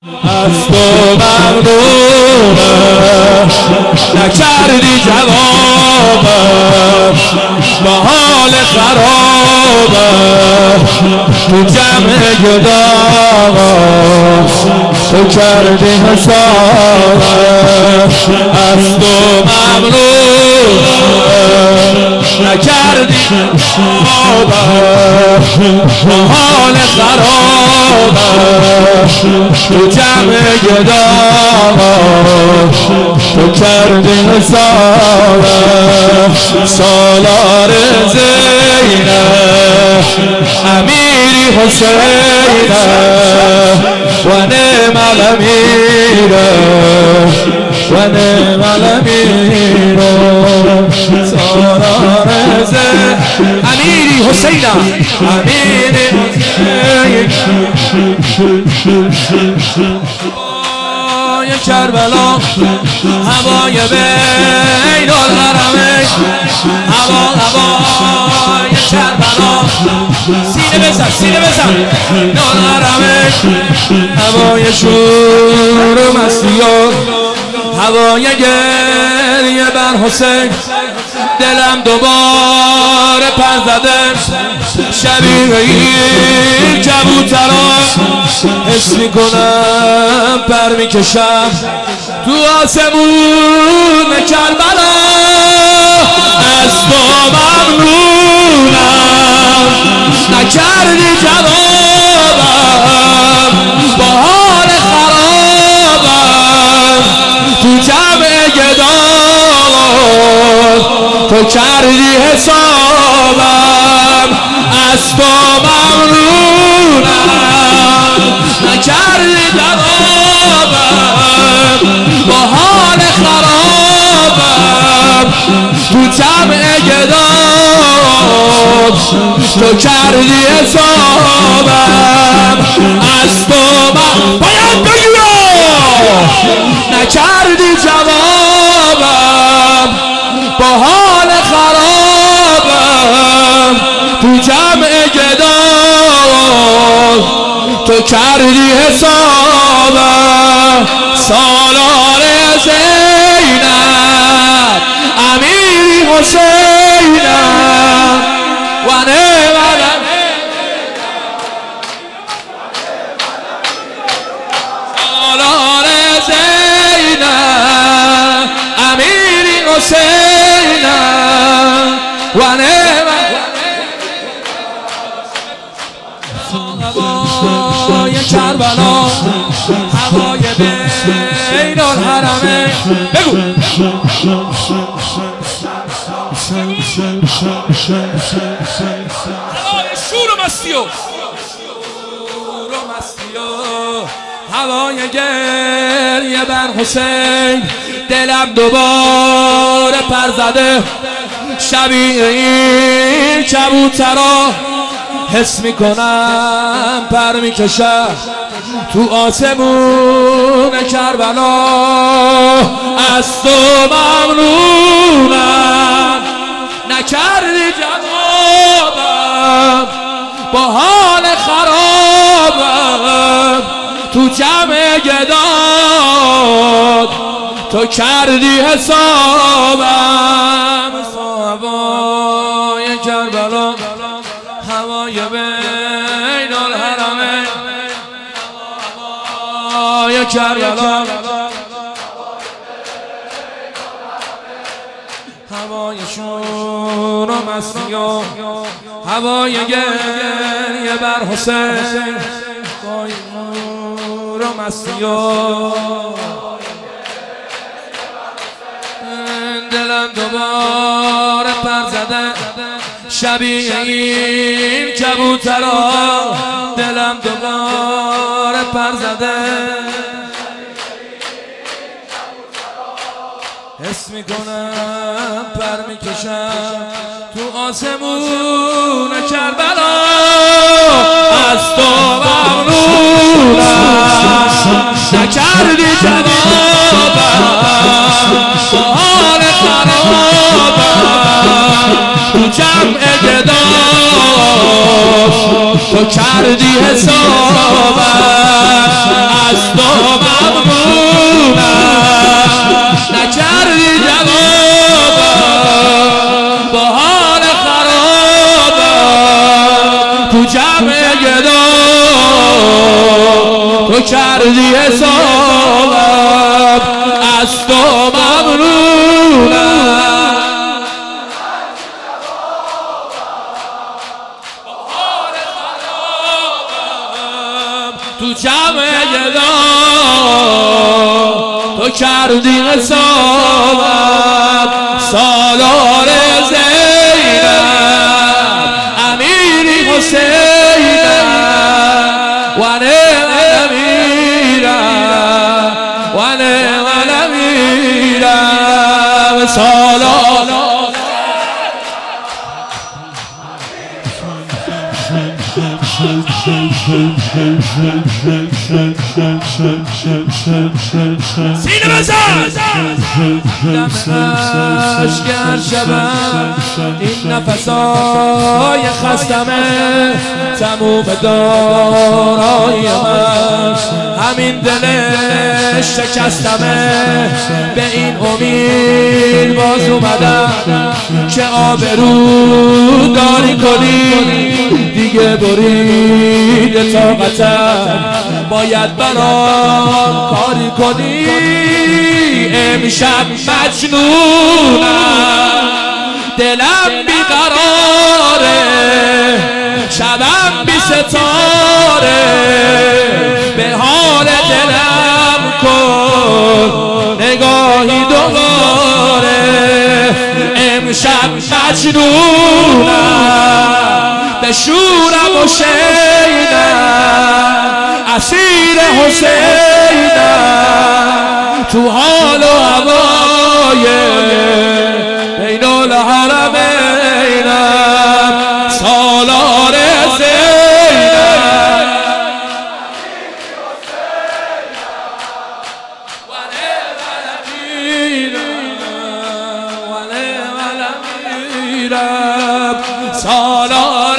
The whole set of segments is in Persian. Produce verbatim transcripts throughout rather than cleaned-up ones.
از تو ممنونم نکردی جوابم با حال خرابم تو جمع گداغم تو کردی حسابم از تو ممنونم نکردی جوابم با حال خرابم تو جمع گداغم تو کردی حسابم سالار زینب امیری حسینم و نعم الامیرم و نعم الامیرم سالار زینب امیری حسینم امیری حسینم کربلا هوای بین الحرمین هوا هوای کربلا سینه بزن سینه بزن بین الحرمین هوای شور و مستی و هوای گریه بر حسین دلم دوباره پر زده شبیه این کبوتران حس میکنم پر میکشم تو آسمون کربلا از تو ممنونم نکردی جوابم با حال خرابم تو جمع گداغم تو کردی حسابم از تو ممنونم نکردی جوابم با حال خرابم تو جمع گداغم تو کردی حسابم از تو ممنونم باید بگیرم نکردی جوابم با حال خرابم تو جمع گداغم تو کردی حسابم سالار زینب امیری حسینم و نعم سالار زینب امیری حسینم و نعم هوای کربلا هوای بین الحرمین بگو هوای شور و مستی و شور و مستی و هوای گریه بر حسین دلم دوباره پر زده شبیه این کبوترا حس میکنم پر میکشم تو آسمون کربلا از تو ممنونم نکردی جوابم با حال خرابم تو جمع گداغم تو کردی حسابم هوای کربلا هوای بین الحرمین هوای کربلا هوای شور و مستی و هوای گریه بر حسین هوای شور و مستی و دلم دوباره پر زده شبیه این کبوترا دلم دوباره پر زده حس میکنم پر میکشم تو آسمون کربلا از تو ممنونم نکردی جوابم با حال خرابم تو جمع گداغم تو کردی حسابم از تو تو کردی حسابم از تو ممنونم تو جمع گدام تو کردی حسابم سالار زینب امیری حسینم و نعم امیرم و نعم امیرم سالار سینه بزن اشکر شبم این نفسای خستمه تموم دارایی من همین دل شکستمه به این امید باز اومدم که آبرو داری کنی دیگه برید طاقتم باید برام کاری کنی امشب مجنونم دلم بیقراره شبم بی ستاره به حال دلم کن نگاهی دوباره امشب مجنونم به شورم و شیدم اسیر حسینم تو حال و هوای بین الحرمینم سالار زینب و نعم امیرم و نعم امیرم سالار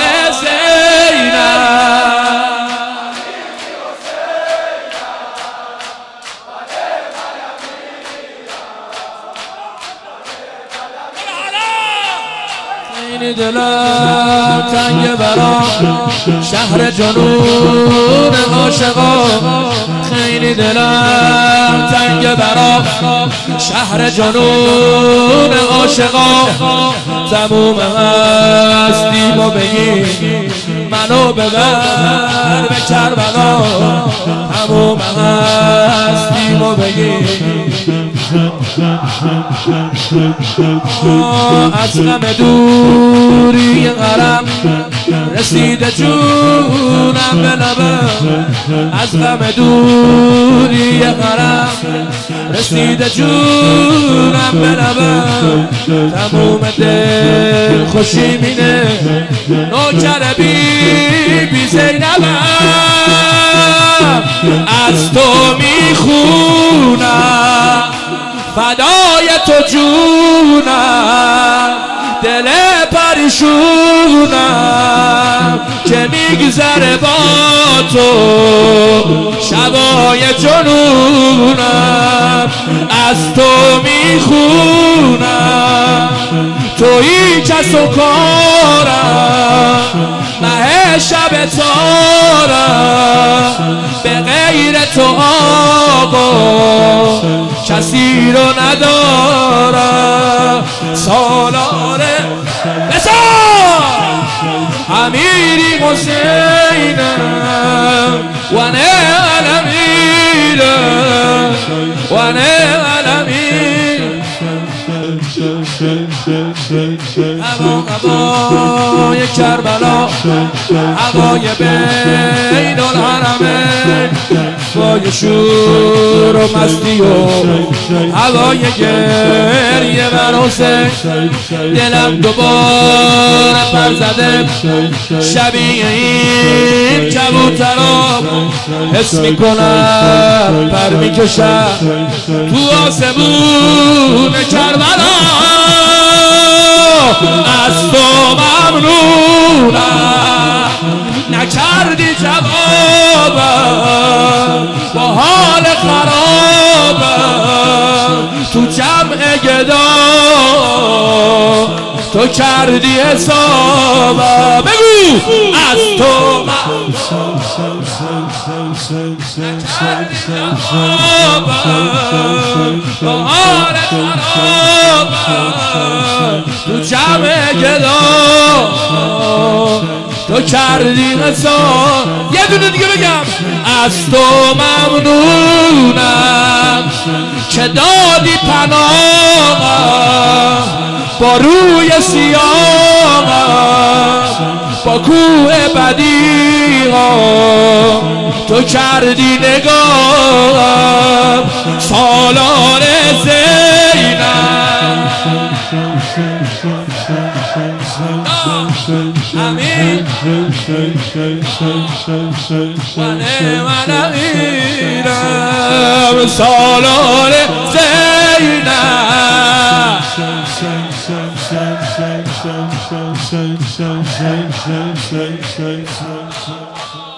خیلی دلم تنگ برام شهر جنون عاشقان خیلی دلم تنگ برام شهر جنون عاشقان تموم هستیمو بگی منو ببر به کربلا تموم هستیمو بگی از غم دوری غرم رسیده جونم به لبم از غم دوری غرم رسیده جونم به لبم تموم دل خوشی مینه نوکر بی بی زینبم از تو میخونم فدای تو جونم دل پریشونم که میگذره با تو شبای جنونم از تو میخونم تویی کس و کارم مه شب تارم به غیر تو آقا کسی رو ندارم سالار بسار امیری حسینم و نعم امیرم و نعم امیرم هوا هوای کربلا هوای بین الحرمین هوای شور و مستی و هوای گریه بر حسین دلم دوباره پر زده شبیه این کبوترا حس میکنم پر میکشم تو آسمون کربلا از تو ممنونم نکردی جوابم با حال خرابم تو جمع گدا تو کردی حسابم بگو از تو ممنونم بهار خراب تو جمع گدا تو کردی قصار. یه دونه دیگه بگم از تو ممنونم که دادی پناهم با روی سیاهم با کوه بدیهام تو کردی نگاهم سالار زینم. امین من من امیرم سالار زینب.